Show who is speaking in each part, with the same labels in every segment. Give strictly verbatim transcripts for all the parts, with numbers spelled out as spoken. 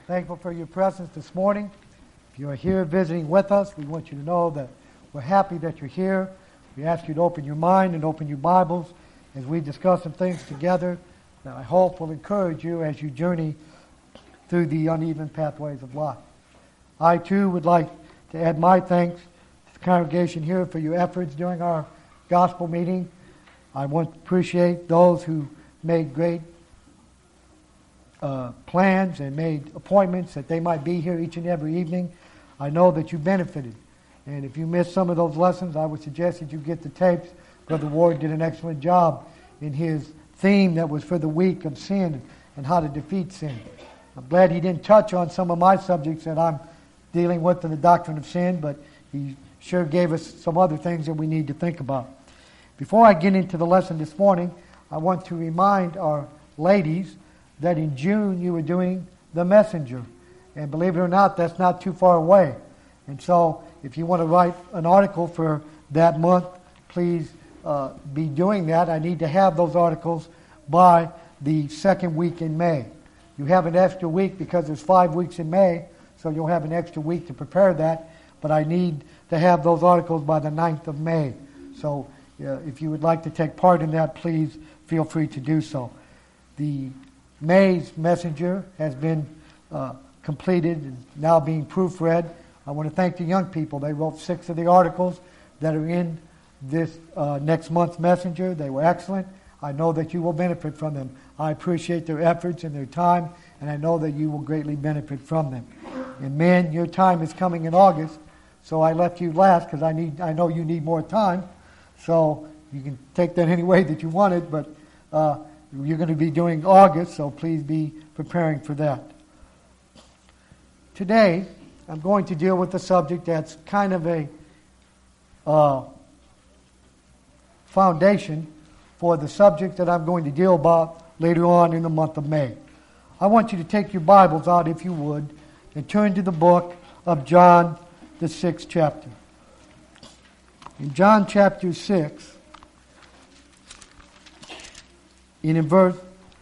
Speaker 1: Thankful for your presence this morning. If you are here visiting with us, we want you to know that we're happy that you're here. We ask you to open your mind and open your Bibles as we discuss some things together that I hope will encourage you as you journey through the uneven pathways of life. I, too, would like to add my thanks to the congregation here for your efforts during our gospel meeting. I want to appreciate those who made great uh, plans and made appointments that they might be here each and every evening. I know that you benefited. And if you missed some of those lessons, I would suggest that you get the tapes. Brother Ward did an excellent job in his theme that was for the week of sin and how to defeat sin. I'm glad he didn't touch on some of my subjects that I'm dealing with in the doctrine of sin, but he sure gave us some other things that we need to think about. Before I get into the lesson this morning, I want to remind our ladies that in June you were doing The Messenger. And believe it or not, that's not too far away. And so if you want to write an article for that month, please uh, be doing that. I need to have those articles by the second week in May. You have an extra week because there's five weeks in May, so you'll have an extra week to prepare that. But I need to have those articles by the ninth of May. So uh, if you would like to take part in that, please feel free to do so. The May's Messenger has been uh, completed and now being proofread. I want to thank the young people. They wrote six of the articles that are in this uh, next month's Messenger. They were excellent. I know that you will benefit from them. I appreciate their efforts and their time, and I know that you will greatly benefit from them. And men, your time is coming in August, so I left you last because I need. I know you need more time. So you can take that any way that you want it, but uh, you're going to be doing August, so please be preparing for that. Today, I'm going to deal with a subject that's kind of a uh, foundation for the subject that I'm going to deal about later on in the month of May. I want you to take your Bibles out, if you would, and turn to the book of John, the sixth chapter. In John chapter six, in verse,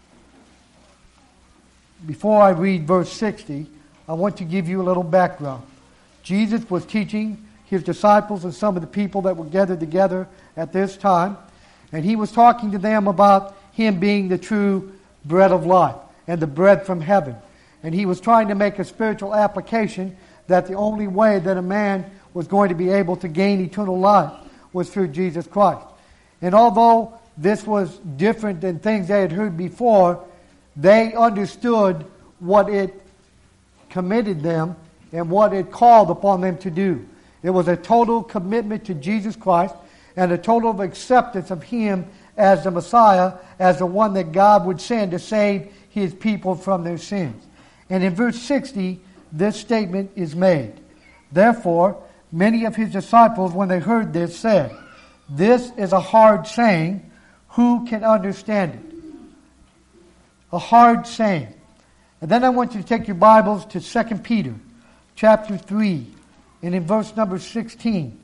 Speaker 1: before I read verse sixty, I want to give you a little background. Jesus was teaching his disciples and some of the people that were gathered together at this time, and he was talking to them about him being the true bread of life and the bread from heaven. And he was trying to make a spiritual application that the only way that a man was going to be able to gain eternal life was through Jesus Christ. And although this was different than things they had heard before, they understood what it committed them and what it called upon them to do. It was a total commitment to Jesus Christ and a total acceptance of Him as the Messiah, as the one that God would send to save His people from their sins. And in verse sixty, this statement is made. Therefore, many of His disciples, when they heard this, said, "This is a hard saying. Who can understand it?" A hard saying. And then I want you to take your Bibles to Second Peter chapter three, and in verse number sixteen.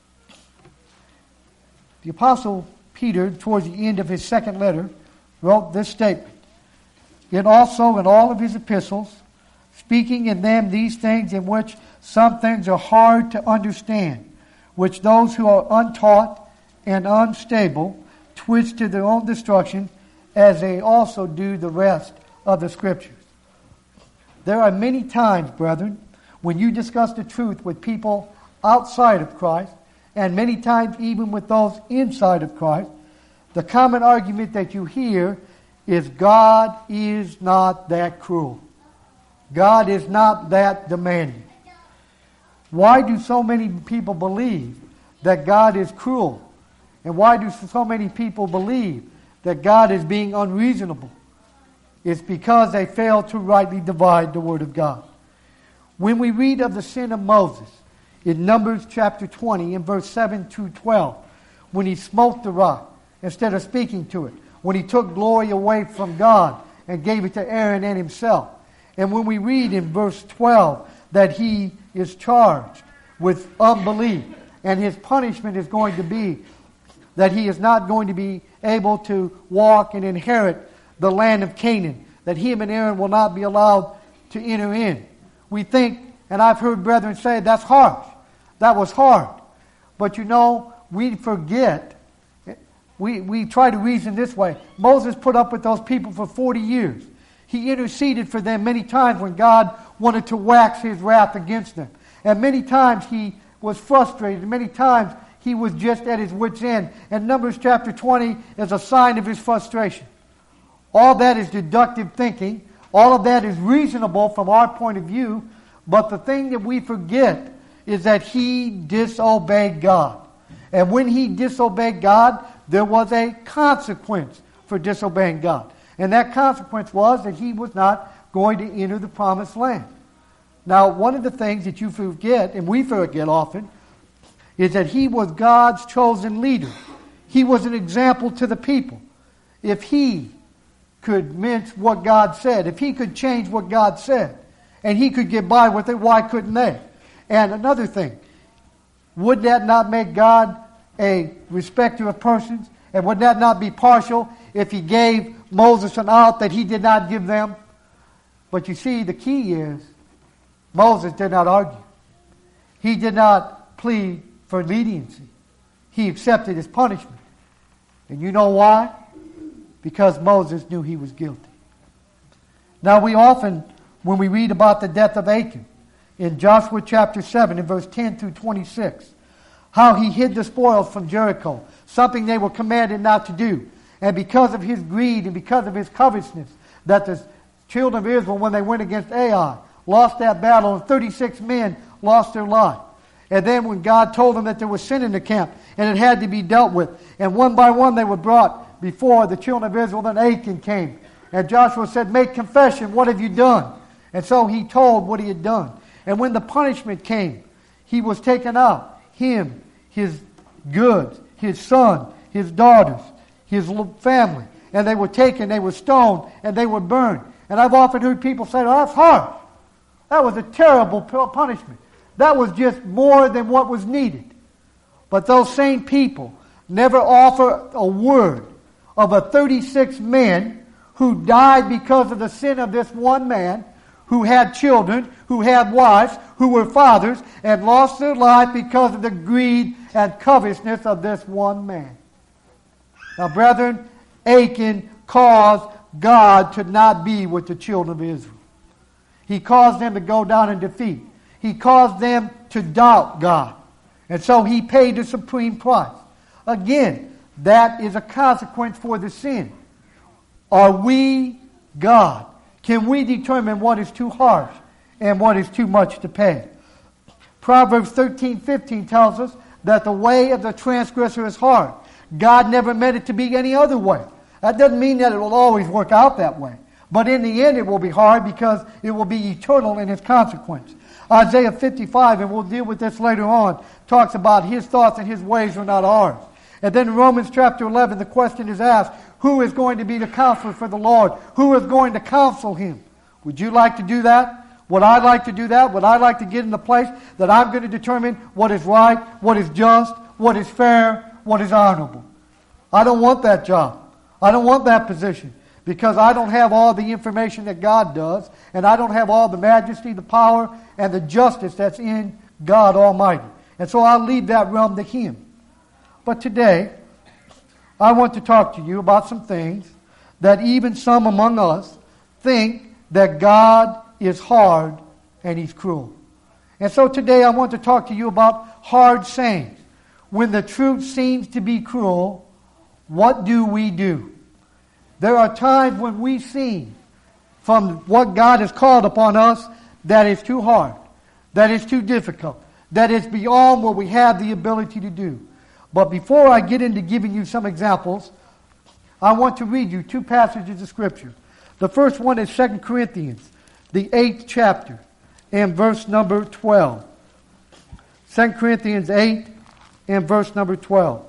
Speaker 1: The Apostle Peter, towards the end of his second letter, wrote this statement. Yet also in all of his epistles, speaking in them these things in which some things are hard to understand, which those who are untaught and unstable twist to their own destruction, as they also do the rest of the Scriptures. There are many times, brethren, when you discuss the truth with people outside of Christ, and many times even with those inside of Christ, the common argument that you hear is God is not that cruel. God is not that demanding. Why do so many people believe that God is cruel? And why do so many people believe that God is being unreasonable? It's because they fail to rightly divide the Word of God. When we read of the sin of Moses in Numbers chapter twenty, in verse seven to twelve, when he smote the rock instead of speaking to it, when he took glory away from God and gave it to Aaron and himself, and when we read in verse twelve that he is charged with unbelief, and his punishment is going to be that he is not going to be able to walk and inherit the land of Canaan, that him and Aaron will not be allowed to enter in. We think, and I've heard brethren say, that's harsh. That was hard. But you know, we forget. We, we try to reason this way. Moses put up with those people for forty years. He interceded for them many times when God wanted to wax his wrath against them. And many times he was frustrated. Many times he was just at his wit's end. And Numbers chapter twenty is a sign of his frustration. All that is deductive thinking. All of that is reasonable from our point of view. But the thing that we forget is that he disobeyed God. And when he disobeyed God, there was a consequence for disobeying God. And that consequence was that he was not going to enter the promised land. Now, one of the things that you forget, and we forget often, is that he was God's chosen leader. He was an example to the people. If he could mince what God said, if he could change what God said, and he could get by with it, why couldn't they? And another thing, would that not make God a respecter of persons? And would that not be partial if he gave Moses an out that he did not give them? But you see, the key is, Moses did not argue. He did not plead for leniency. He accepted his punishment. And you know why? Because Moses knew he was guilty. Now we often, when we read about the death of Achan, in Joshua chapter seven, in verse ten through twenty-six, how he hid the spoils from Jericho, something they were commanded not to do. And because of his greed and because of his covetousness, that the children of Israel, when they went against Ai, lost that battle, and thirty-six men lost their life. And then when God told them that there was sin in the camp, and it had to be dealt with, and one by one they were brought before the children of Israel, then Achan came. And Joshua said, make confession, what have you done? And so he told what he had done. And when the punishment came, he was taken out. Him, his goods, his son, his daughters, his family. And they were taken, they were stoned, and they were burned. And I've often heard people say, oh, that's harsh. That was a terrible punishment. That was just more than what was needed. But those same people never offer a word of a thirty-six men who died because of the sin of this one man, who had children, who had wives, who were fathers, and lost their life because of the greed and covetousness of this one man. Now, brethren, Achan caused God to not be with the children of Israel. He caused them to go down in defeat. He caused them to doubt God. And so he paid the supreme price. Again, that is a consequence for the sin. Are we God? Can we determine what is too harsh and what is too much to pay? Proverbs thirteen fifteen tells us that the way of the transgressor is hard. God never meant it to be any other way. That doesn't mean that it will always work out that way. But in the end it will be hard because it will be eternal in its consequence. Isaiah fifty-five, and we'll deal with this later on, talks about his thoughts and his ways are not ours. And then in Romans chapter eleven, the question is asked, who is going to be the counselor for the Lord? Who is going to counsel him? Would you like to do that? Would I like to do that? Would I like to get in the place that I'm going to determine what is right, what is just, what is fair, what is honorable? I don't want that job. I don't want that position because I don't have all the information that God does, and I don't have all the majesty, the power, and the justice that's in God Almighty. And so I'll leave that realm to Him. But today, I want to talk to you about some things that even some among us think that God is hard and He's cruel. And so today I want to talk to you about hard sayings. When the truth seems to be cruel, what do we do? There are times when we see from what God has called upon us that is too hard, that is too difficult, that is beyond what we have the ability to do. But before I get into giving you some examples, I want to read you two passages of Scripture. The first one is Second Corinthians, the eighth chapter, and verse number twelve. Second Corinthians eight and verse number twelve.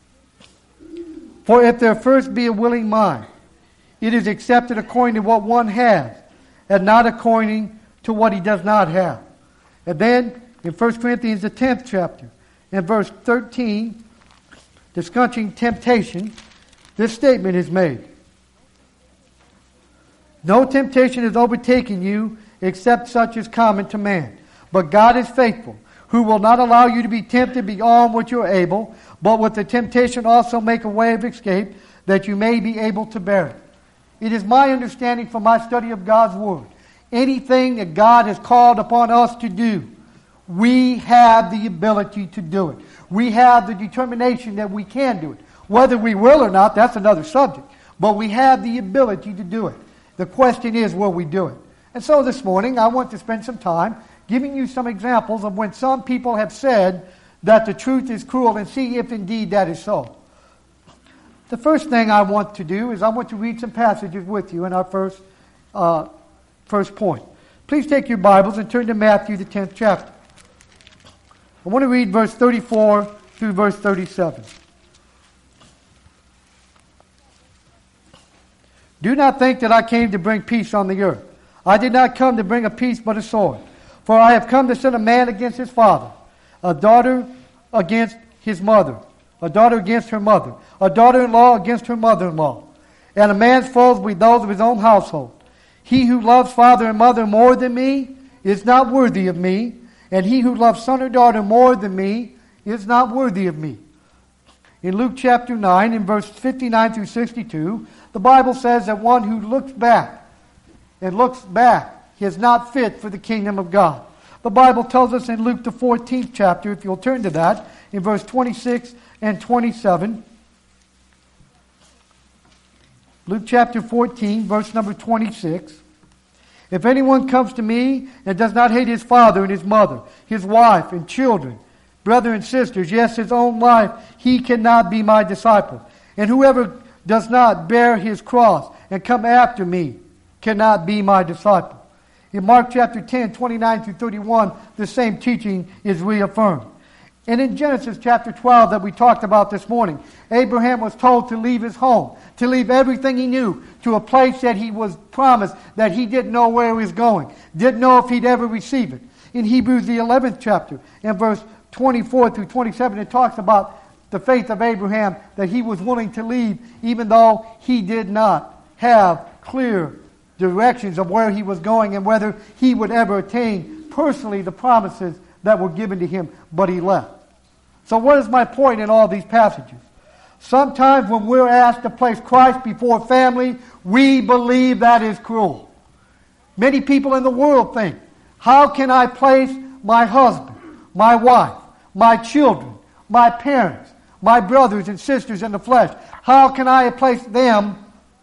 Speaker 1: For if there first be a willing mind, it is accepted according to what one has, and not according to what he does not have. And then in First Corinthians, the tenth chapter, in verse thirteen, discussing temptation, this statement is made. No temptation has overtaken you except such as common to man. But God is faithful, who will not allow you to be tempted beyond what you are able, but with the temptation also make a way of escape, that you may be able to bear it. It is my understanding from my study of God's Word, anything that God has called upon us to do, we have the ability to do it. We have the determination that we can do it. Whether we will or not, that's another subject. But we have the ability to do it. The question is, will we do it? And so this morning, I want to spend some time giving you some examples of when some people have said that the truth is cruel, and see if indeed that is so. The first thing I want to do is I want to read some passages with you in our first, uh, first point. Please take your Bibles and turn to Matthew, the tenth chapter. I want to read verse thirty-four through verse thirty-seven. Do not think that I came to bring peace on the earth. I did not come to bring a peace but a sword. For I have come to set a man against his father, a daughter against his mother, a daughter against her mother, a daughter-in-law against her mother-in-law. And a man's foes will be those of his own household. He who loves father and mother more than me is not worthy of me, and he who loves son or daughter more than me is not worthy of me. In Luke chapter nine, in verse fifty-nine through sixty-two, the Bible says that one who looks back and looks back is not fit for the kingdom of God. The Bible tells us in Luke the fourteenth chapter, if you'll turn to that, in verse twenty-six and twenty-seven. Luke chapter fourteen, verse number twenty-six. If anyone comes to me and does not hate his father and his mother, his wife and children, brother and sisters, yes, his own life, he cannot be my disciple. And whoever does not bear his cross and come after me cannot be my disciple. In Mark chapter ten, twenty-nine through thirty-one, the same teaching is reaffirmed. And in Genesis chapter twelve that we talked about this morning, Abraham was told to leave his home, to leave everything he knew, to a place that he was promised that he didn't know where he was going, didn't know if he'd ever receive it. In Hebrews the eleventh chapter, in verse twenty-four through twenty-seven, it talks about the faith of Abraham, that he was willing to leave even though he did not have clear directions of where he was going and whether he would ever attain personally the promises that were given to him, but he left. So what is my point in all these passages? Sometimes when we're asked to place Christ before family, we believe that is cruel. Many people in the world think, how can I place my husband, my wife, my children, my parents, my brothers and sisters in the flesh, how can I place them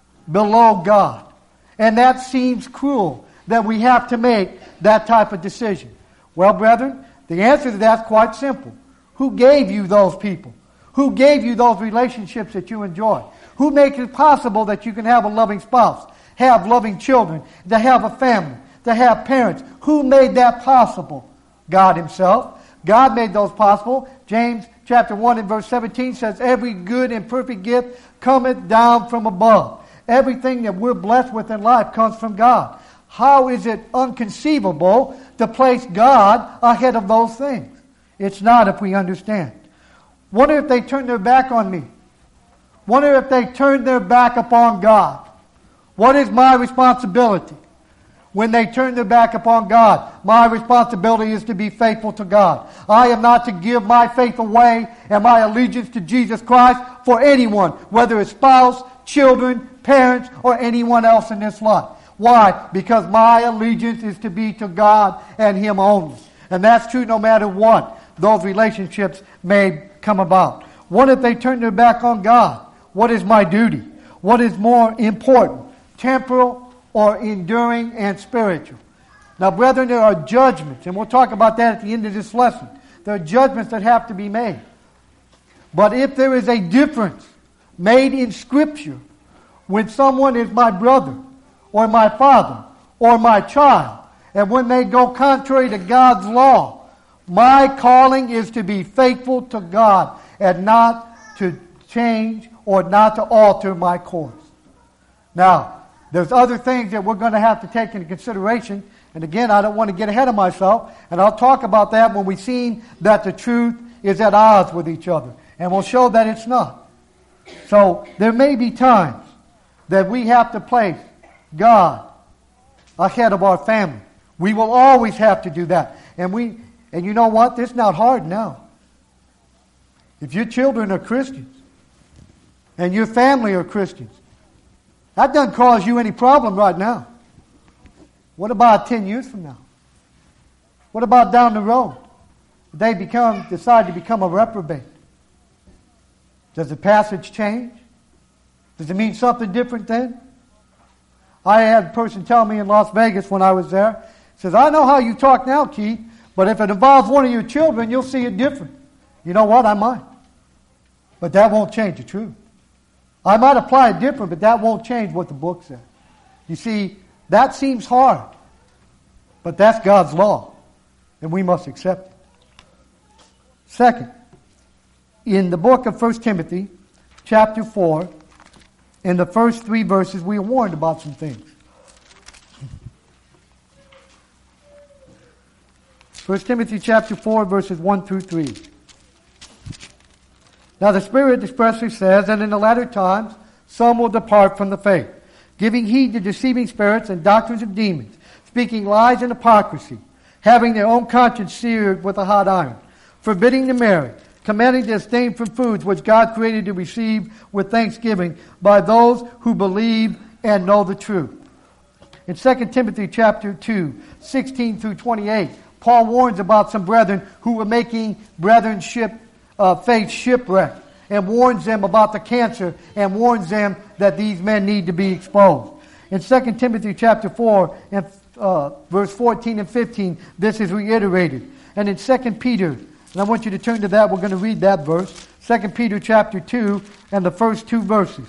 Speaker 1: below God? And that seems cruel, that we have to make that type of decision. Well, brethren, the answer to that is quite simple. Who gave you those people? Who gave you those relationships that you enjoy? Who makes it possible that you can have a loving spouse, have loving children, to have a family, to have parents? Who made that possible? God himself. God made those possible. James chapter one and verse seventeen says, every good and perfect gift cometh down from above. Everything that we're blessed with in life comes from God. How is it unconceivable to place God ahead of those things? It's not if we understand. Wonder if they turn their back on me. Wonder if they turn their back upon God. What is my responsibility? When they turn their back upon God, my responsibility is to be faithful to God. I am not to give my faith away and my allegiance to Jesus Christ for anyone, whether it's spouse, children, parents, or anyone else in this life. Why? Because my allegiance is to be to God and Him only. And that's true no matter what those relationships may come about. What if they turn their back on God? What is my duty? What is more important? Temporal or enduring and spiritual? Now, brethren, there are judgments, and we'll talk about that at the end of this lesson. There are judgments that have to be made. But if there is a difference made in Scripture when someone is my brother or my father or my child, and when they go contrary to God's law, my calling is to be faithful to God and not to change or not to alter my course. Now, there's other things that we're going to have to take into consideration. And again, I don't want to get ahead of myself. And I'll talk about that when we've seen that the truth is at odds with each other. And we'll show that it's not. So there may be times that we have to place God ahead of our family. We will always have to do that. And we, and you know what? It's not hard now. If your children are Christians and your family are Christians, that doesn't cause you any problem right now. What about ten years from now? What about down the road? They become decide to become a reprobate. Does the passage change? Does it mean something different then? I had a person tell me in Las Vegas when I was there, says, I know how you talk now, Keith, but if it involves one of your children, you'll see it different. You know what? I might. But that won't change the truth. I might apply it different, but that won't change what the book says. You see, that seems hard, but that's God's law, and we must accept it. Second, in the book of First Timothy, chapter four, in the first three verses, we are warned about some things. First Timothy chapter four, verses one through three. Now the Spirit expressly says, and in the latter times some will depart from the faith, giving heed to deceiving spirits and doctrines of demons, speaking lies and hypocrisy, having their own conscience seared with a hot iron, forbidding to marry, commanding to abstain from foods which God created to receive with thanksgiving by those who believe and know the truth. In Second Timothy chapter two, sixteen through twenty-eight, Paul warns about some brethren who were making brethren ship, uh, faith shipwreck, and warns them about the cancer, and warns them that these men need to be exposed. In Second Timothy chapter four, and uh, verse fourteen and fifteen, this is reiterated. And in Second Peter, and I want you to turn to that, we're going to read that verse, Second Peter chapter two, and the first two verses.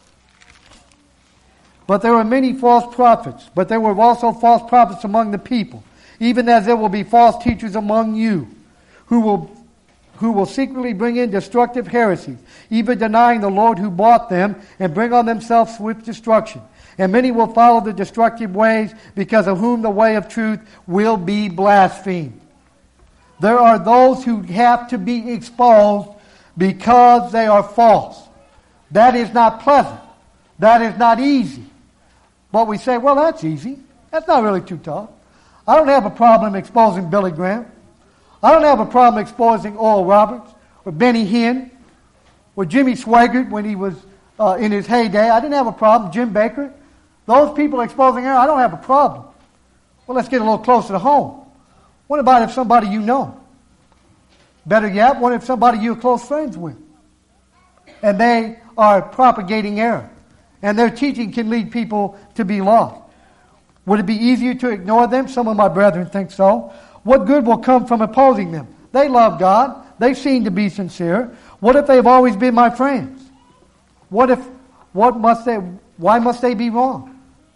Speaker 1: But there were many false prophets, but there were also false prophets among the people, even as there will be false teachers among you, who will who will secretly bring in destructive heresies, even denying the Lord who bought them, and bring on themselves swift destruction. And many will follow the destructive ways, because of whom the way of truth will be blasphemed. There are those who have to be exposed because they are false. That is not pleasant. That is not easy. But we say, well, that's easy. That's not really too tough. I don't have a problem exposing Billy Graham. I don't have a problem exposing Oral Roberts or Benny Hinn or Jimmy Swaggart when he was uh, in his heyday. I didn't have a problem. Jim Baker. Those people exposing her, I don't have a problem. Well, let's get a little closer to home. What about if somebody you know? Better yet, what if somebody you're close friends with? And they are propagating error. And their teaching can lead people to be lost. Would it be easier to ignore them? Some of my brethren think so. What good will come from opposing them? They love God. They seem to be sincere. What if they've always been my friends? What if, what must they, why must they be wrong?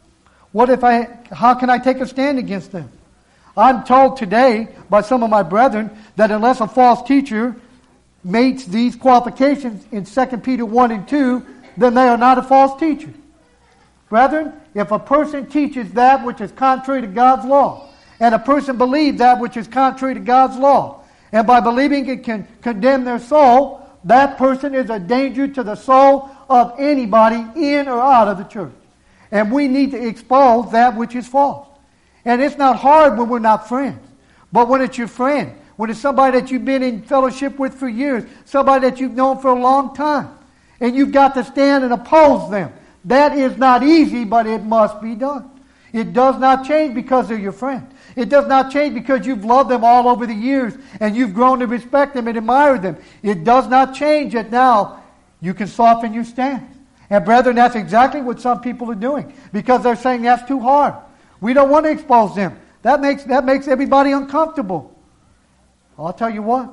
Speaker 1: What if I, how can I take a stand against them? I'm told today by some of my brethren that unless a false teacher meets these qualifications in Second Peter one and two, then they are not a false teacher. Brethren, if a person teaches that which is contrary to God's law, and a person believes that which is contrary to God's law, and by believing it can condemn their soul, that person is a danger to the soul of anybody in or out of the church. And we need to expose that which is false. And it's not hard when we're not friends. But when it's your friend, when it's somebody that you've been in fellowship with for years, somebody that you've known for a long time, and you've got to stand and oppose them, that is not easy, but it must be done. It does not change because they're your friend. It does not change because you've loved them all over the years and you've grown to respect them and admire them. It does not change that now you can soften your stance. And brethren, that's exactly what some people are doing, because they're saying that's too hard. We don't want to expose them. That makes, that makes everybody uncomfortable. I'll tell you what.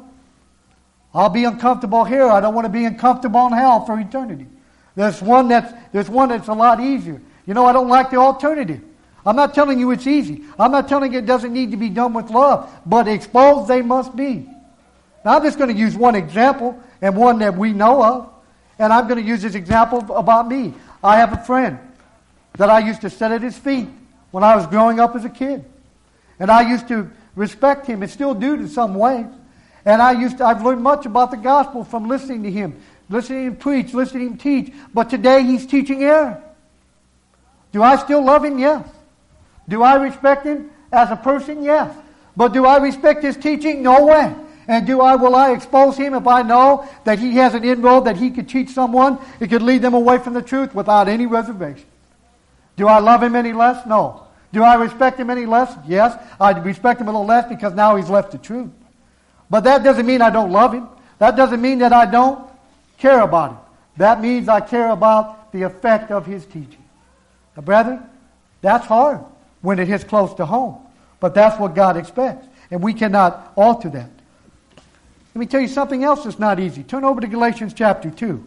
Speaker 1: I'll be uncomfortable here. I don't want to be uncomfortable in hell for eternity. There's one that's, there's one that's a lot easier. You know, I don't like the alternative. I'm not telling you it's easy. I'm not telling you it doesn't need to be done with love. But exposed they must be. Now I'm just going to use one example, and one that we know of. And I'm going to use this example about me. I have a friend that I used to sit at his feet when I was growing up as a kid. And I used to respect him, and still do in some ways. And I used to, I've learned much about the gospel from listening to him, listening to him preach, listening to him teach. But today he's teaching error. Do I still love him? Yes. Do I respect him? As a person, yes. But do I respect his teaching? No way. And do I, will I expose him if I know that he has an inroad that he could teach someone, it could lead them away from the truth without any reservation? Do I love him any less? No. Do I respect him any less? Yes. I respect him a little less because now he's left the truth. But that doesn't mean I don't love him. That doesn't mean that I don't care about him. That means I care about the effect of his teaching. Now, brethren, that's hard when it hits close to home. But that's what God expects. And we cannot alter that. Let me tell you something else that's not easy. Turn over to Galatians chapter two.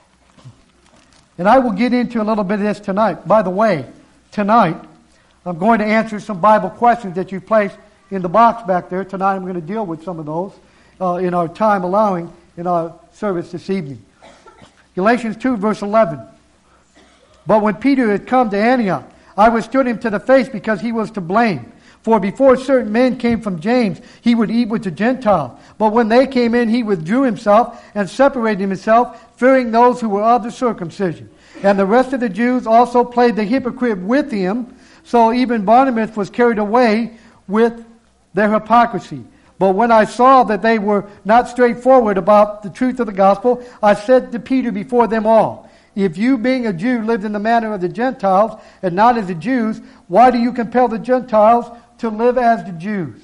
Speaker 1: And I will get into a little bit of this tonight. By the way, tonight, I'm going to answer some Bible questions that you placed in the box back there. Tonight I'm going to deal with some of those uh, in our time allowing in our service this evening. Galatians two, verse eleven. But when Peter had come to Antioch, I withstood him to the face because he was to blame. For before certain men came from James, he would eat with the Gentiles. But when they came in, he withdrew himself and separated himself, fearing those who were of the circumcision. And the rest of the Jews also played the hypocrite with him. So even Barnabas was carried away with their hypocrisy. But when I saw that they were not straightforward about the truth of the gospel, I said to Peter before them all, if you, being a Jew, lived in the manner of the Gentiles and not as the Jews, why do you compel the Gentiles to live as the Jews?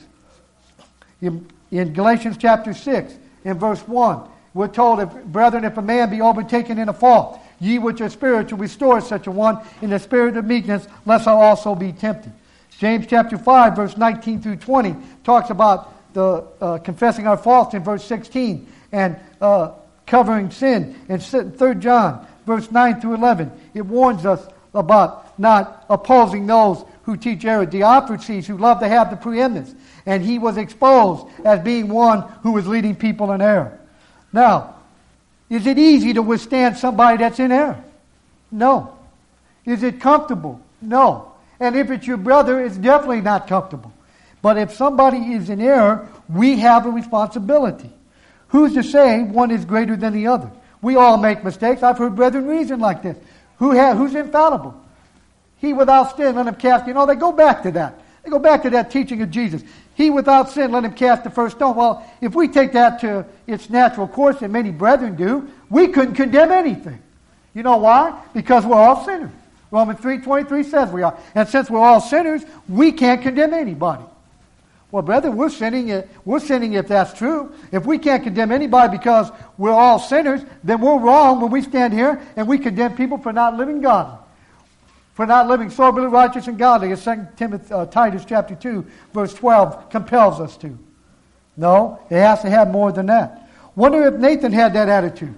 Speaker 1: In, in Galatians chapter six, in verse one, we're told, if, brethren, if a man be overtaken in a fault, ye which are spiritual, restore such a one in the spirit of meekness, lest I also be tempted. James chapter five, verse nineteen through twenty, talks about the uh, confessing our faults in verse sixteen, and uh, covering sin. And Third John, verse nine through eleven, it warns us about not opposing those who teach error. Diotrephes, who loved to have the preeminence, and he was exposed as being one who was leading people in error. Now, is it easy to withstand somebody that's in error? No. Is it comfortable? No. And if it's your brother, it's definitely not comfortable. But if somebody is in error, we have a responsibility. Who's to say one is greater than the other? We all make mistakes. I've heard brethren reason like this. Who ha- who's infallible? He without sin, let him cast. You know, they go back to that. They go back to that teaching of Jesus. He without sin, let him cast the first stone. Well, if we take that to its natural course, and many brethren do, we couldn't condemn anything. You know why? Because we're all sinners. Romans three twenty-three says we are. And since we're all sinners, we can't condemn anybody. Well, brethren, we're sinning, we're sinning if that's true. If we can't condemn anybody because we're all sinners, then we're wrong when we stand here and we condemn people for not living godly. For not living soberly, righteous, and godly, as Second Timothy, uh, Titus chapter two, verse twelve compels us to. No, it has to have more than that. Wonder if Nathan had that attitude.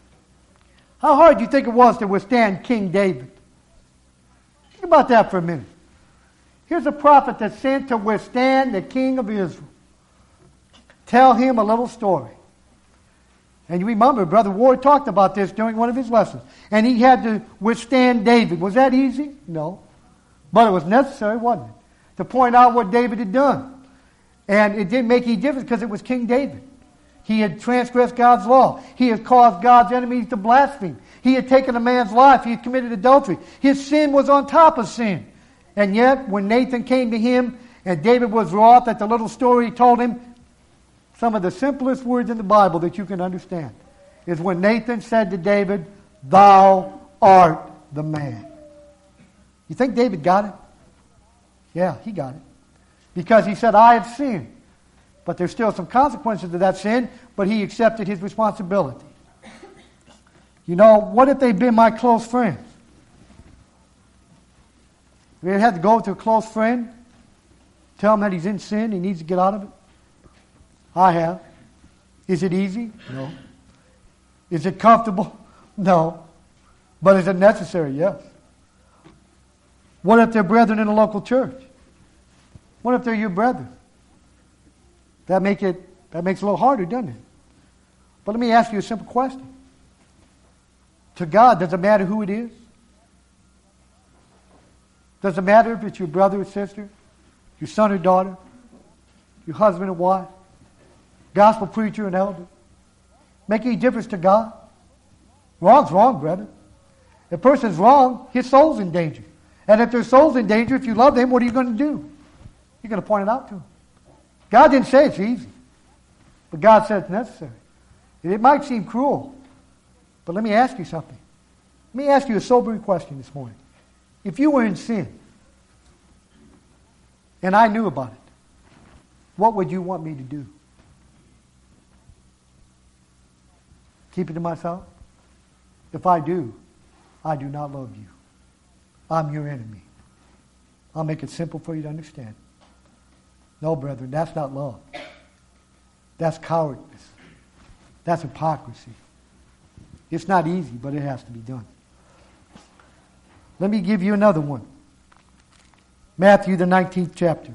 Speaker 1: How hard do you think it was to withstand King David? Think about that for a minute. Here's a prophet that's sent to withstand the king of Israel. Tell him a little story. And you remember, Brother Ward talked about this during one of his lessons. And he had to withstand David. Was that easy? No. But it was necessary, wasn't it? To point out what David had done. And it didn't make any difference because it was King David. He had transgressed God's law. He had caused God's enemies to blaspheme. He had taken a man's life. He had committed adultery. His sin was on top of sin. And yet, when Nathan came to him and David was wroth at the little story he told him, some of the simplest words in the Bible that you can understand is when Nathan said to David, "Thou art the man." You think David got it? Yeah, he got it. Because he said, "I have sinned." But there's still some consequences to that sin, but he accepted his responsibility. You know, what if they'd been my close friends? We had to go to a close friend, tell him that he's in sin, he needs to get out of it. I have. Is it easy? No. Is it comfortable? No. But is it necessary? Yes. What if they're brethren in a local church? What if they're your brethren? That make it that makes it a little harder, doesn't it? But let me ask you a simple question. To God, does it matter who it is? Does it matter if it's your brother or sister, your son or daughter, your husband or wife, gospel preacher and elder? Make any difference to God? Wrong's wrong, brother. If a person's wrong, his soul's in danger. And if their soul's in danger, if you love them, what are you going to do? You're You're going to point it out to them. God didn't say it's easy, but God said it's necessary. It might seem cruel, but let me ask you something. Let me ask you a sobering question this morning. If you were in sin, and I knew about it, what would you want me to do? Keep it to myself? If I do, I do not love you. I'm your enemy. I'll make it simple for you to understand. No, brethren, that's not love. That's cowardice. That's hypocrisy. It's not easy, but it has to be done. Let me give you another one. Matthew, the nineteenth chapter.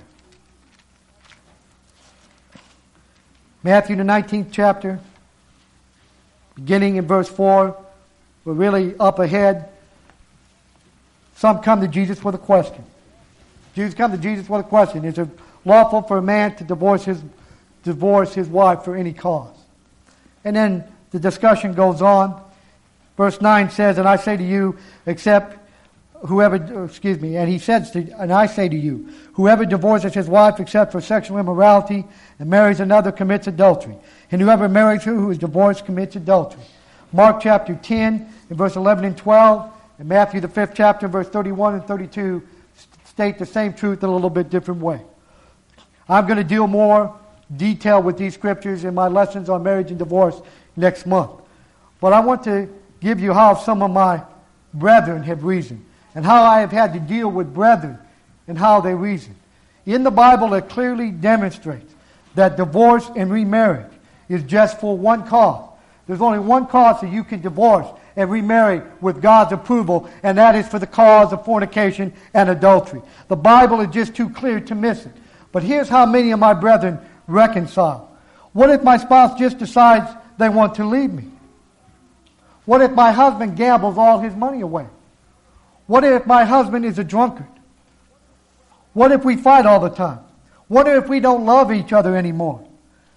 Speaker 1: Matthew, the nineteenth chapter, beginning in verse four. We're really up ahead. Some come to Jesus with a question. Jews come to Jesus with a question. Is it lawful for a man to divorce his divorce his wife for any cause? And then the discussion goes on. Verse nine says, and I say to you, except whoever, excuse me, and he says, to, and I say to you, whoever divorces his wife except for sexual immorality and marries another commits adultery. And whoever marries her who is divorced commits adultery. Mark chapter ten, in verse eleven and twelve, and Matthew the fifth chapter, verse thirty-one and thirty-two, state the same truth in a little bit different way. I'm going to deal more detail with these scriptures in my lessons on marriage and divorce next month. But I want to give you how some of my brethren have reasoned, and how I have had to deal with brethren and how they reason. In the Bible, it clearly demonstrates that divorce and remarriage is just for one cause. There's only one cause that you can divorce and remarry with God's approval, and that is for the cause of fornication and adultery. The Bible is just too clear to miss it. But here's how many of my brethren reconcile. What if my spouse just decides they want to leave me? What if my husband gambles all his money away? What if my husband is a drunkard? What if we fight all the time? What if we don't love each other anymore?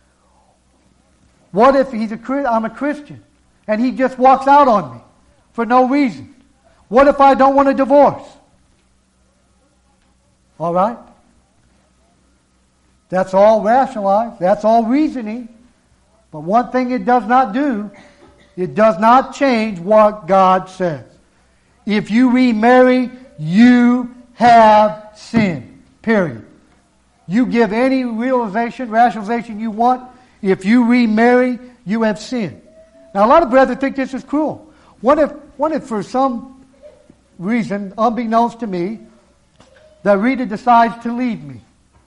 Speaker 1: What if he's a I'm a Christian and he just walks out on me for no reason? What if I don't want a divorce? All right? That's all rationalized. That's all reasoning. But one thing it does not do, it does not change what God says. If you remarry, you have sinned. Period. You give any realization, rationalization you want. If you remarry, you have sinned. Now, a lot of brethren think this is cruel. What if, what if for some reason, unbeknownst to me, that Rita decides to leave me?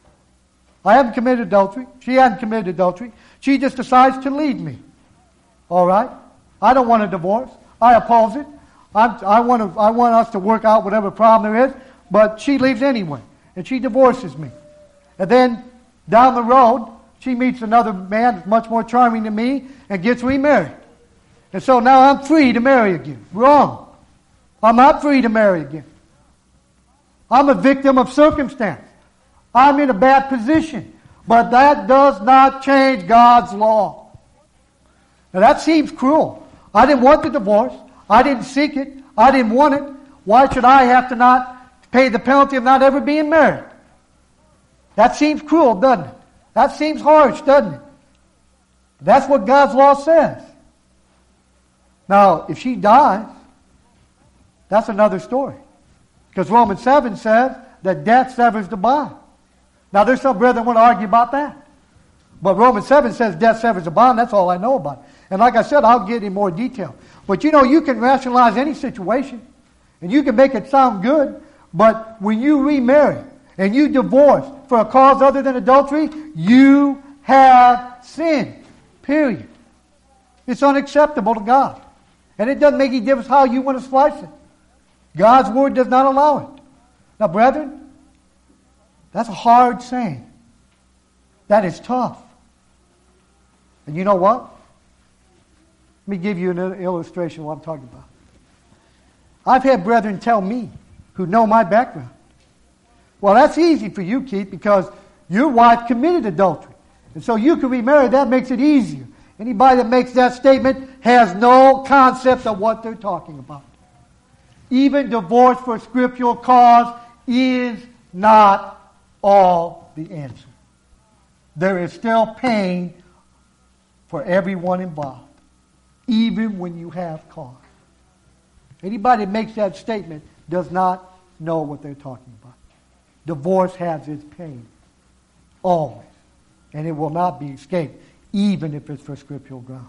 Speaker 1: I haven't committed adultery. She hasn't committed adultery. She just decides to leave me. All right? I don't want a divorce. I oppose it. I'm, I want to, I want us to work out whatever problem there is, but she leaves anyway, and she divorces me. And then down the road, she meets another man that's much more charming than me and gets remarried. And so now I'm free to marry again. Wrong. I'm not free to marry again. I'm a victim of circumstance. I'm in a bad position. But that does not change God's law. Now that seems cruel. I didn't want the divorce. I didn't seek it. I didn't want it. Why should I have to not pay the penalty of not ever being married? That seems cruel, doesn't it? That seems harsh, doesn't it? That's what God's law says. Now, if she dies, that's another story. Because Romans seven says that death severs the bond. Now, there's some brethren that want to argue about that. But Romans seven says death severs the bond. That's all I know about it. And like I said, I'll get in more detail. But you know, you can rationalize any situation. And you can make it sound good. But when you remarry and you divorce for a cause other than adultery, you have sinned. Period. It's unacceptable to God. And it doesn't make any difference how you want to slice it. God's word does not allow it. Now, brethren, that's a hard saying. That is tough. And you know what? Let me give you an illustration of what I'm talking about. I've had brethren tell me who know my background. Well, that's easy for you, Keith, because your wife committed adultery. And so you can remarry. That makes it easier. Anybody that makes that statement has no concept of what they're talking about. Even divorce for scriptural cause is not all the answer. There is still pain for everyone involved, even when you have cause. Anybody that makes that statement does not know what they're talking about. Divorce has its pain, always, and it will not be escaped, even if it's for scriptural ground.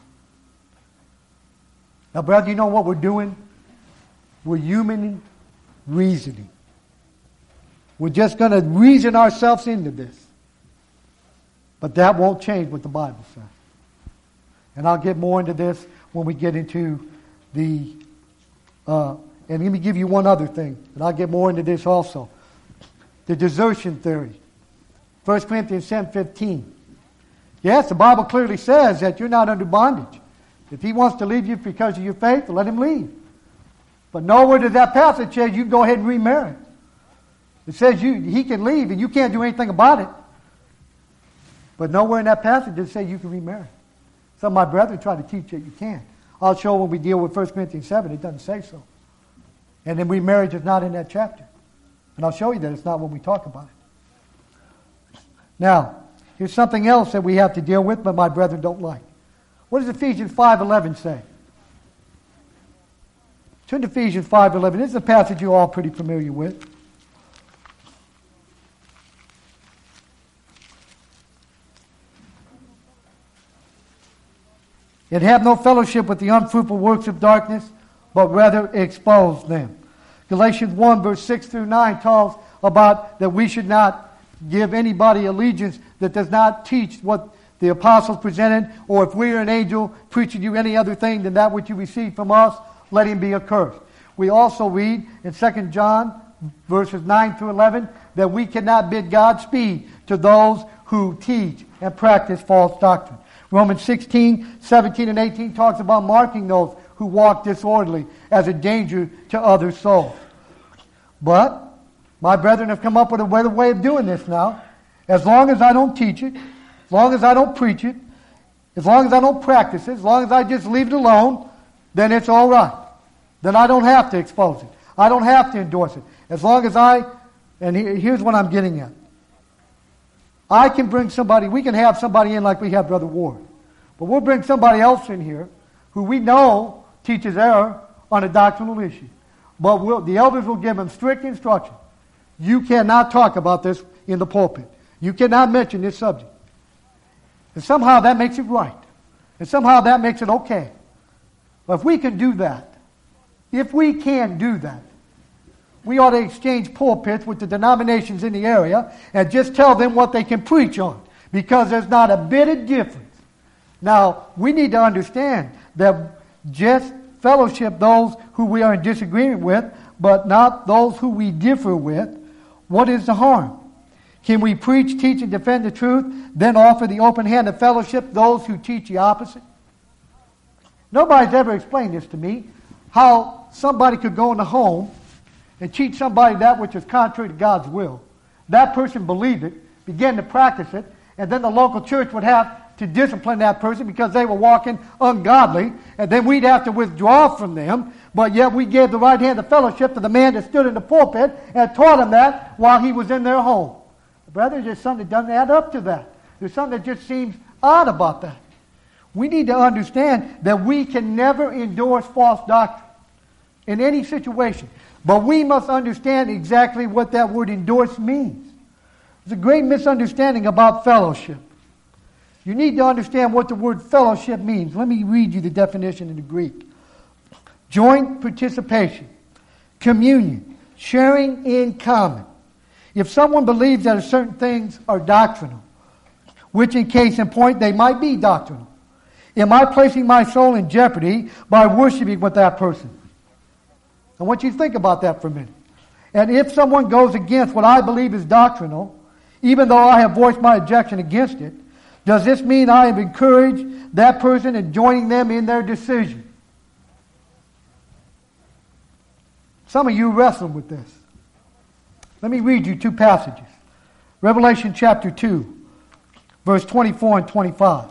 Speaker 1: Now, brother, you know what we're doing? We're human reasoning. We're just going to reason ourselves into this. But that won't change what the Bible says. And I'll get more into this when we get into the... Uh, and let me give you one other thing, and I'll get more into this also. The desertion theory. First Corinthians seven fifteen. Yes, the Bible clearly says that you're not under bondage. If he wants to leave you because of your faith, let him leave. But nowhere does that passage say you can go ahead and remarry. It says you he can leave and you can't do anything about it. But nowhere in that passage does it say you can remarry. Some of my brethren try to teach that you can. I'll show when we deal with First Corinthians seven, it doesn't say so. And then remarriage is not in that chapter. And I'll show you that it's not when we talk about it. Now, here's something else that we have to deal with, but my brethren don't like. What does Ephesians five eleven say? Turn to Ephesians five eleven. This is a passage you're all pretty familiar with. And have no fellowship with the unfruitful works of darkness, but rather expose them. Galatians one, verse six through nine tells about that we should not give anybody allegiance that does not teach what the apostles presented, or if we are an angel preaching you any other thing than that which you received from us, let him be accursed. We also read in Second John, verses nine through eleven, that we cannot bid Godspeed to those who teach and practice false doctrine. Romans sixteen, seventeen, and eighteen talks about marking those who walk disorderly as a danger to other souls. But my brethren have come up with a better way of doing this now. As long as I don't teach it, as long as I don't preach it, as long as I don't practice it, as long as I just leave it alone, then it's all right. Then I don't have to expose it. I don't have to endorse it. As long as I, and here's what I'm getting at. I can bring somebody, we can have somebody in like we have Brother Ward. But we'll bring somebody else in here who we know teaches error on a doctrinal issue. But we'll, the elders will give them strict instruction. You cannot talk about this in the pulpit. You cannot mention this subject. And somehow that makes it right. And somehow that makes it okay. But if we can do that, if we can do that, we ought to exchange pulpits with the denominations in the area and just tell them what they can preach on, because there's not a bit of difference. Now, we need to understand that just fellowship those who we are in disagreement with, but not those who we differ with. What is the harm? Can we preach, teach, and defend the truth, then offer the open hand of fellowship those who teach the opposite? Nobody's ever explained this to me, how somebody could go in the home and teach somebody that which is contrary to God's will. That person believed it, began to practice it, and then the local church would have to discipline that person because they were walking ungodly, and then we'd have to withdraw from them, but yet we gave the right hand of fellowship to the man that stood in the pulpit and taught him that while he was in their home. Brother, there's something that doesn't add up to that. There's something that just seems odd about that. We need to understand that we can never endorse false doctrine in any situation. But we must understand exactly what that word endorse means. There's a great misunderstanding about fellowship. You need to understand what the word fellowship means. Let me read you the definition in the Greek. Joint participation, communion, sharing in common. If someone believes that certain things are doctrinal, which in case in point they might be doctrinal, am I placing my soul in jeopardy by worshiping with that person? I want you to think about that for a minute. And if someone goes against what I believe is doctrinal, even though I have voiced my objection against it, does this mean I have encouraged that person and joining them in their decision? Some of you wrestle with this. Let me read you two passages. Revelation chapter two, verse twenty-four and twenty-five.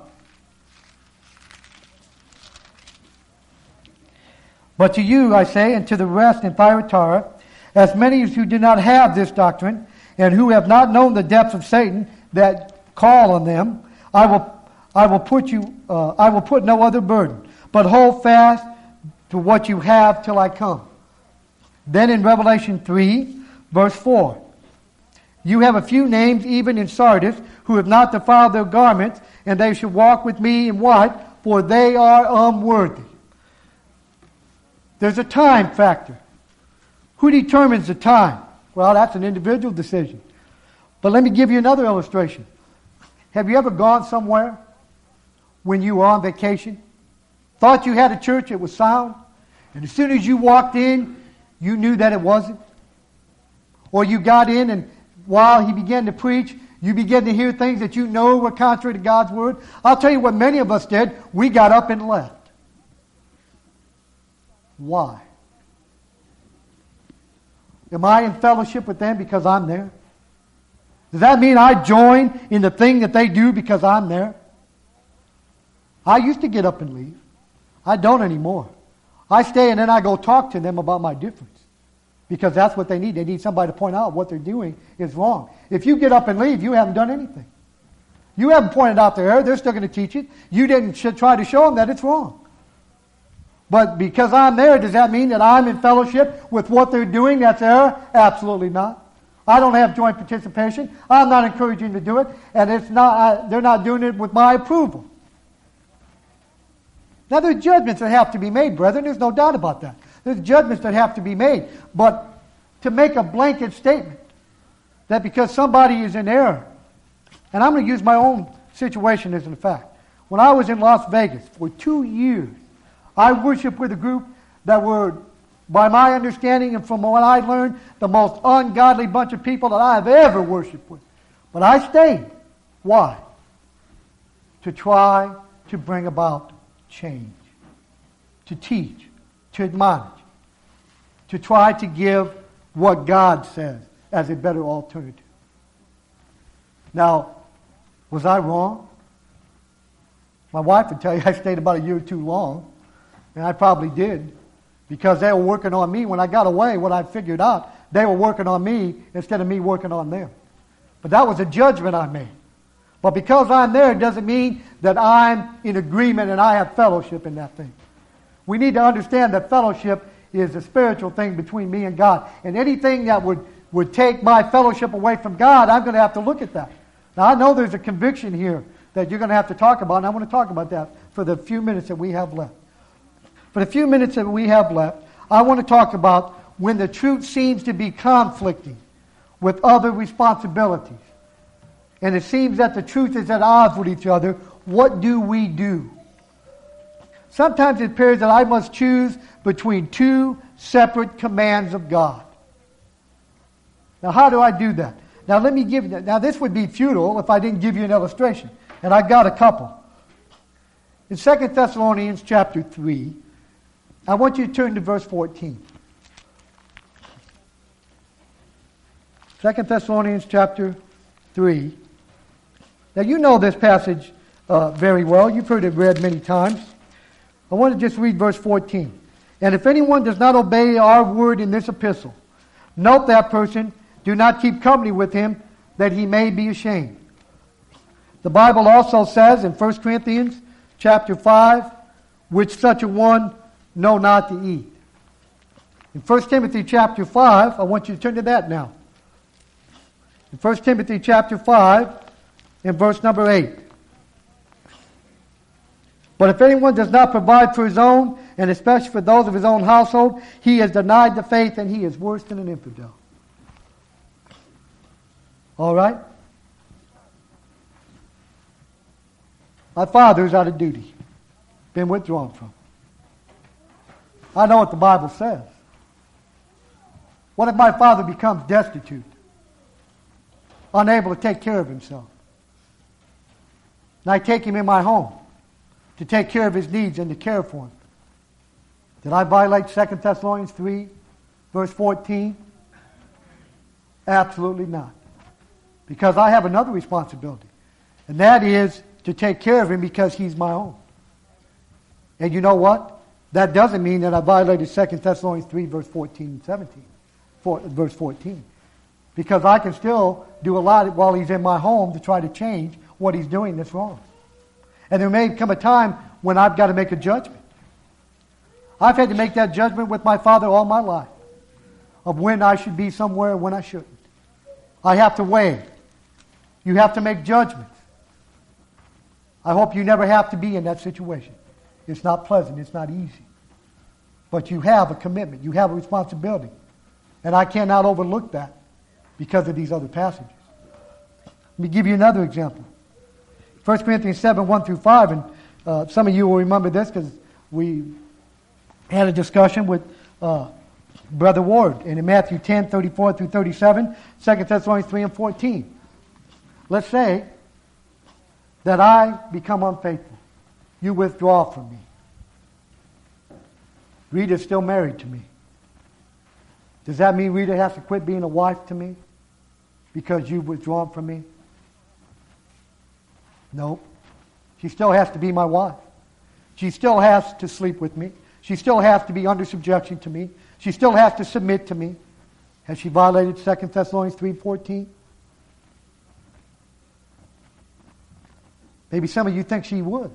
Speaker 1: But to you, I say, and to the rest in Thyatira, as many as who do not have this doctrine, and who have not known the depths of Satan, that call on them, I will, I will put you, uh, I will put no other burden, but hold fast to what you have till I come. Then in Revelation three, verse four, you have a few names even in Sardis who have not defiled their garments, and they should walk with me in white, for they are unworthy. There's a time factor. Who determines the time? Well, that's an individual decision. But let me give you another illustration. Have you ever gone somewhere when you were on vacation, thought you had a church, it was sound, and as soon as you walked in, you knew that it wasn't? Or you got in, and while he began to preach, you began to hear things that you know were contrary to God's word? I'll tell you what many of us did. We got up and left. Why? Am I in fellowship with them because I'm there? Does that mean I join in the thing that they do because I'm there? I used to get up and leave. I don't anymore. I stay and then I go talk to them about my difference. Because that's what they need. They need somebody to point out what they're doing is wrong. If you get up and leave, you haven't done anything. You haven't pointed out their error. They're still going to teach it. You didn't try to show them that it's wrong. But because I'm there, does that mean that I'm in fellowship with what they're doing that's error? Absolutely not. I don't have joint participation. I'm not encouraging to do it. And it's not. I, they're not doing it with my approval. Now, there's judgments that have to be made, brethren. There's no doubt about that. There's judgments that have to be made. But to make a blanket statement that because somebody is in error, and I'm going to use my own situation as a fact. When I was in Las Vegas for two years, I worshiped with a group that were, by my understanding and from what I learned, the most ungodly bunch of people that I have ever worshiped with. But I stayed. Why? To try to bring about change, to teach, to admonish, to try to give what God says as a better alternative. Now, was I wrong? My wife would tell you I stayed about a year too long, and I probably did, because they were working on me. When I got away, what I figured out, they were working on me instead of me working on them. But that was a judgment I made. But because I'm there, it doesn't mean that I'm in agreement and I have fellowship in that thing. We need to understand that fellowship is a spiritual thing between me and God. And anything that would, would take my fellowship away from God, I'm going to have to look at that. Now, I know there's a conviction here that you're going to have to talk about, and I want to talk about that for the few minutes that we have left. For the few minutes that we have left, I want to talk about when the truth seems to be conflicting with other responsibilities. And it seems that the truth is at odds with each other. What do we do? Sometimes it appears that I must choose between two separate commands of God. Now, how do I do that? Now, let me give you, now this would be futile if I didn't give you an illustration. And I've got a couple. In Second Thessalonians chapter three, I want you to turn to verse fourteen. Second Thessalonians chapter three. Now, you know this passage uh, very well. You've heard it read many times. I want to just read verse fourteen. And if anyone does not obey our word in this epistle, note that person, do not keep company with him, that he may be ashamed. The Bible also says in First Corinthians chapter five, which such a one know not to eat. In First Timothy chapter five, I want you to turn to that now. In First Timothy chapter five, in verse number eight. But if anyone does not provide for his own, and especially for those of his own household, he has denied the faith and he is worse than an infidel. All right? My father's out of duty. Been withdrawn from. I know what the Bible says. What if my father becomes destitute? Unable to take care of himself? And I take him in my home to take care of his needs and to care for him. Did I violate Second Thessalonians three, verse fourteen? Absolutely not. Because I have another responsibility. And that is to take care of him because he's my own. And you know what? That doesn't mean that I violated Second Thessalonians three, verse fourteen and seventeen. For, verse fourteen. Because I can still do a lot while he's in my home to try to change what he's doing that's wrong. And there may come a time when I've got to make a judgment. I've had to make that judgment with my father all my life of when I should be somewhere and when I shouldn't. I have to weigh. You have to make judgments. I hope you never have to be in that situation. It's not pleasant. It's not easy. But you have a commitment. You have a responsibility. And I cannot overlook that because of these other passages. Let me give you another example. First Corinthians seven, one through five, and uh, some of you will remember this because we had a discussion with uh, Brother Ward. And in Matthew ten, thirty-four through thirty-seven, Second Thessalonians three and fourteen. Let's say that I become unfaithful. You withdraw from me. Rita's still married to me. Does that mean Rita has to quit being a wife to me because you've withdrawn from me? No. She still has to be my wife. She still has to sleep with me. She still has to be under subjection to me. She still has to submit to me. Has she violated Second Thessalonians three fourteen? Maybe some of you think she would.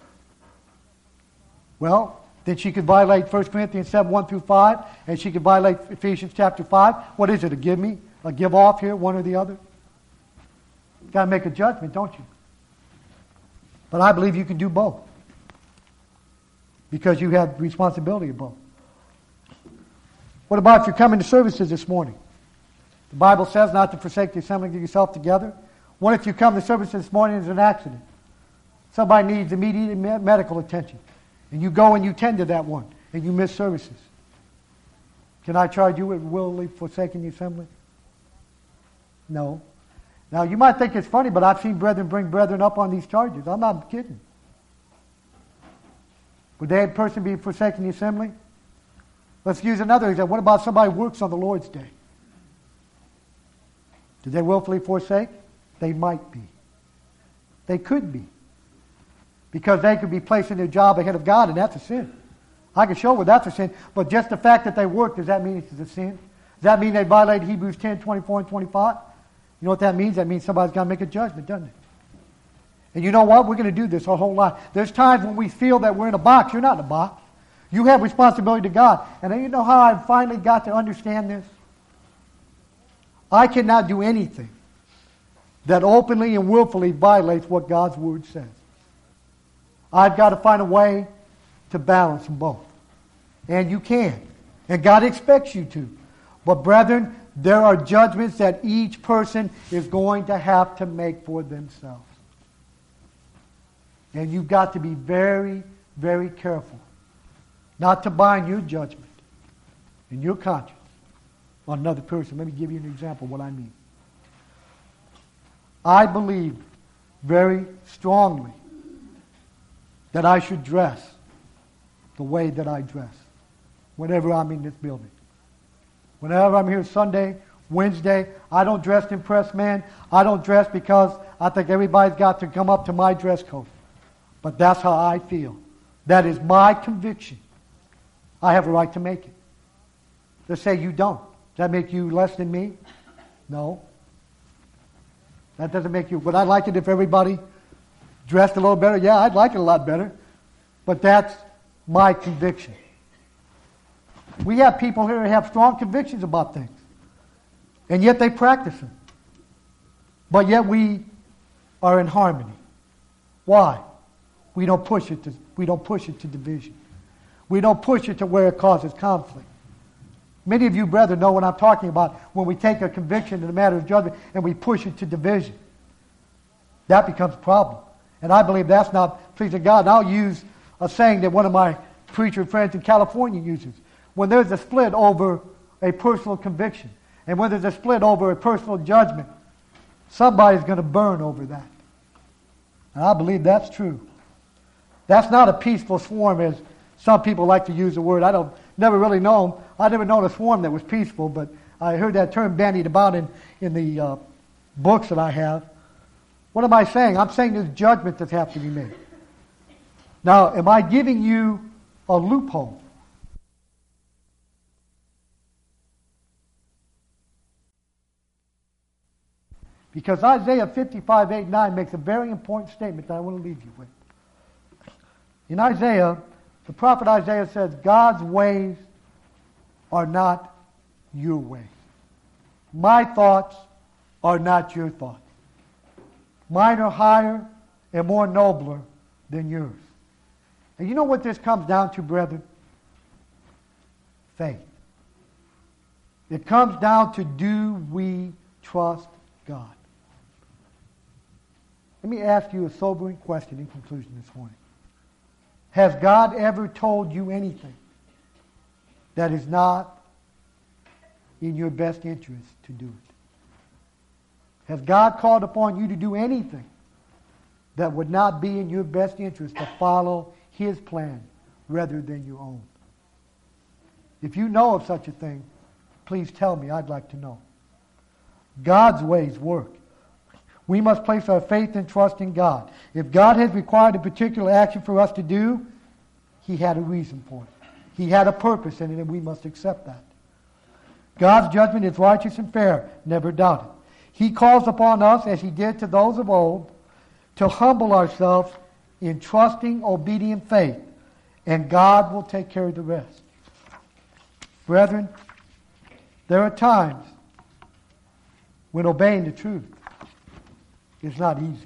Speaker 1: Well, then she could violate First Corinthians seven, one through five, and she could violate Ephesians chapter five. What is it, a give me, a give off here, one or the other? You've got to make a judgment, don't you? But I believe you can do both because you have responsibility of both. What about if you're coming to services this morning? The Bible says not to forsake the assembling of yourself together. What if you come to service this morning and there's an accident? Somebody needs immediate medical attention. And you go and you tend to that one, and you miss services. Can I charge you with willfully forsaking the assembly? No. Now, you might think it's funny, but I've seen brethren bring brethren up on these charges. I'm not kidding. Would that person be forsaking the assembly? Let's use another example. What about somebody who works on the Lord's day? Did they willfully forsake? They might be. They could be. Because they could be placing their job ahead of God, and that's a sin. I can show where that's a sin, but just the fact that they work, does that mean it's a sin? Does that mean they violate Hebrews ten, twenty-four and twenty-five? You know what that means? That means somebody's got to make a judgment, doesn't it? And you know what? We're going to do this our whole life. There's times when we feel that we're in a box. You're not in a box. You have responsibility to God. And then you know how I finally got to understand this? I cannot do anything that openly and willfully violates what God's Word says. I've got to find a way to balance them both. And you can. And God expects you to. But brethren, there are judgments that each person is going to have to make for themselves. And you've got to be very, very careful not to bind your judgment and your conscience on another person. Let me give you an example of what I mean. I believe very strongly that I should dress the way that I dress whenever I'm in this building. Whenever I'm here Sunday, Wednesday, I don't dress to impress man. I don't dress because I think everybody's got to come up to my dress code. But that's how I feel. That is my conviction. I have a right to make it. They say you don't. Does that make you less than me? No. That doesn't make you... Would I like it if everybody dressed a little better? Yeah, I'd like it a lot better. But that's my conviction. We have people here who have strong convictions about things. And yet they practice them. But yet we are in harmony. Why? We don't push it to, we don't push it to division. We don't push it to where it causes conflict. Many of you, brethren, know what I'm talking about when we take a conviction in a matter of judgment and we push it to division. That becomes a problem. And I believe that's not pleasing God. And I'll use a saying that one of my preacher friends in California uses. When there's a split over a personal conviction, and when there's a split over a personal judgment, somebody's going to burn over that. And I believe that's true. That's not a peaceful swarm, as some people like to use the word. I don't never really know. I've never known a swarm that was peaceful, but I heard that term bandied about in, in the uh, books that I have. What am I saying? I'm saying there's judgment that has to be made. Now, am I giving you a loophole? Because Isaiah fifty-five, eight, nine makes a very important statement that I want to leave you with. In Isaiah, the prophet Isaiah says, God's ways are not your ways. My thoughts are not your thoughts. Mine are higher and more nobler than yours. And you know what this comes down to, brethren? Faith. It comes down to, do we trust God? Let me ask you a sobering question in conclusion this morning. Has God ever told you anything that is not in your best interest to do it? Has God called upon you to do anything that would not be in your best interest to follow His plan rather than your own? If you know of such a thing, please tell me. I'd like to know. God's ways work. We must place our faith and trust in God. If God has required a particular action for us to do, He had a reason for it. He had a purpose in it, and we must accept that. God's judgment is righteous and fair, never doubt it. He calls upon us, as He did to those of old, to humble ourselves in trusting, obedient faith, and God will take care of the rest. Brethren, there are times when obeying the truth is not easy.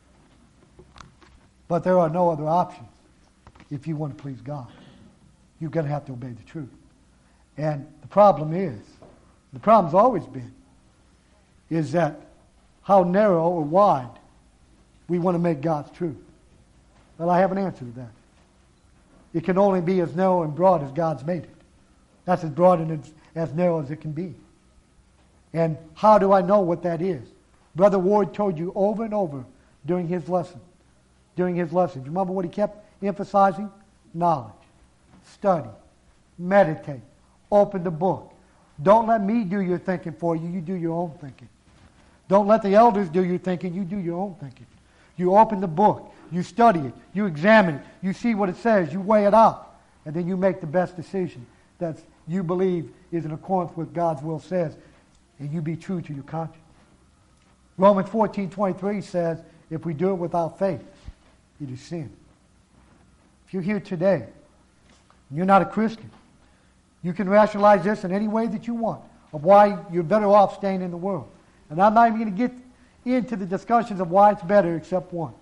Speaker 1: But there are no other options if you want to please God. You're going to have to obey the truth. And the problem is, the problem's always been, is that how narrow or wide we want to make God's truth. Well, I have an answer to that. It can only be as narrow and broad as God's made it. That's as broad and as, as narrow as it can be. And how do I know what that is? Brother Ward told you over and over during his lesson. During his lesson. Do you remember what he kept emphasizing? Knowledge. Study. Meditate. Open the book. Don't let me do your thinking for you. You do your own thinking. Don't let the elders do your thinking. You do your own thinking. You open the book. You study it. You examine it. You see what it says. You weigh it out. And then you make the best decision that you believe is in accordance with God's will says. And you be true to your conscience. Romans fourteen twenty-three says, if we do it without faith, it is sin. If you're here today, and you're not a Christian, you can rationalize this in any way that you want of why you're better off staying in the world. And I'm not even going to get into the discussions of why it's better except one.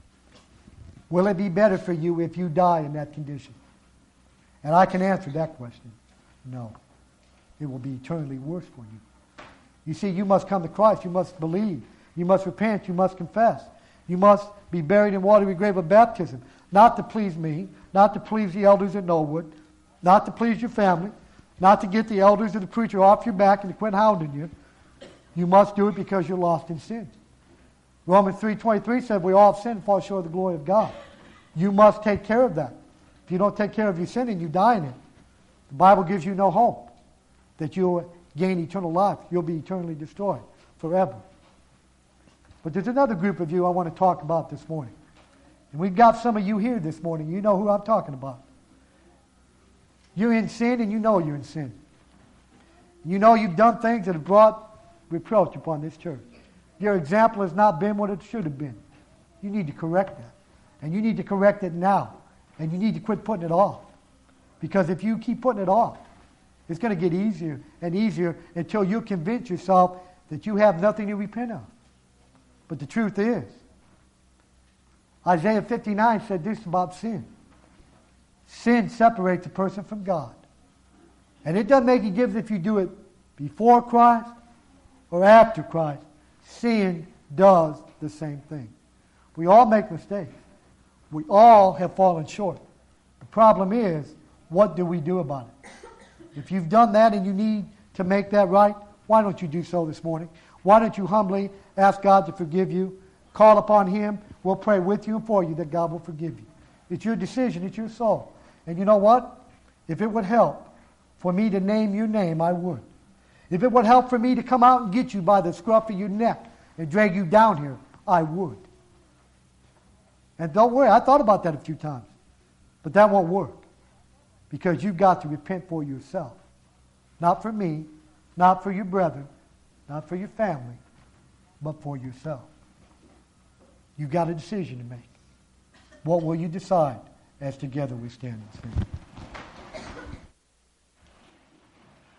Speaker 1: Will it be better for you if you die in that condition? And I can answer that question. No. It will be eternally worse for you. You see, you must come to Christ. You must believe. You must repent. You must confess. You must be buried in watery grave of baptism. Not to please me. Not to please the elders at Knollwood. Not to please your family. Not to get the elders or the preacher off your back and to quit hounding you. You must do it because you're lost in sin. Romans three twenty-three said we all have sinned and fall short of the glory of God. You must take care of that. If you don't take care of your sin and you die in it, the Bible gives you no hope that you'll gain eternal life. You'll be eternally destroyed forever. But there's another group of you I want to talk about this morning. And we've got some of you here this morning. You know who I'm talking about. You're in sin and you know you're in sin. You know you've done things that have brought reproach upon this church. Your example has not been what it should have been. You need to correct that. And you need to correct it now. And you need to quit putting it off. Because if you keep putting it off, it's going to get easier and easier until you convince yourself that you have nothing to repent of. But the truth is, Isaiah fifty-nine said this about sin. Sin separates a person from God. And it doesn't make a difference if you do it before Christ or after Christ. Sin does the same thing. We all make mistakes. We all have fallen short. The problem is, what do we do about it? If you've done that and you need to make that right, why don't you do so this morning? Why don't you humbly ask God to forgive you? Call upon Him. We'll pray with you and for you that God will forgive you. It's your decision. It's your soul. And you know what? If it would help for me to name your name, I would. If it would help for me to come out and get you by the scruff of your neck and drag you down here, I would. And don't worry, I thought about that a few times. But that won't work. Because you've got to repent for yourself. Not for me, not for your brethren, not for your family, but for yourself. You got a decision to make. What will you decide as together we stand and sing?